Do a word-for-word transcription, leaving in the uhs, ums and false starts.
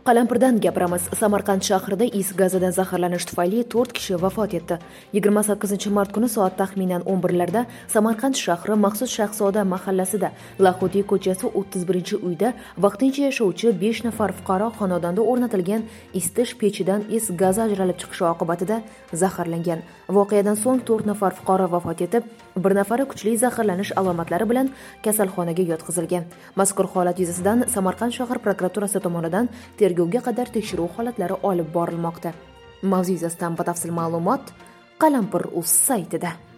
Qalampirdan gapiramiz. Samarqand shahrida is gazidan zaharlanish tufayli to'rt kishi vafot etdi. yigirma sakkizinchi mart kuni soat taxminan o'n birlarda Samarqand shahri Maxsus Shahzoda mahallasida Lahudiy ko'chasi o'ttiz birinchi uyda vaqtincha yashovchi besh nafar fuqaro xonadonda o'rnatilgan isitish pechidan is gazi ajralib chiqishi oqibatida zaharlangan. Voqeadan so'ng to'rt nafar fuqaro vafot etib, bir nafari kuchli zaharlanish alomatlari bilan kasalxonaga yotqizilgan. Mazkur holat yuzasidan Samarqand shahar prokuraturasi tomonidan tergovga qadar tekshiruv holatlari olib borilmoqda. Mavzu yuzasidan batafsil ma'lumot Qalampir.uz saytida.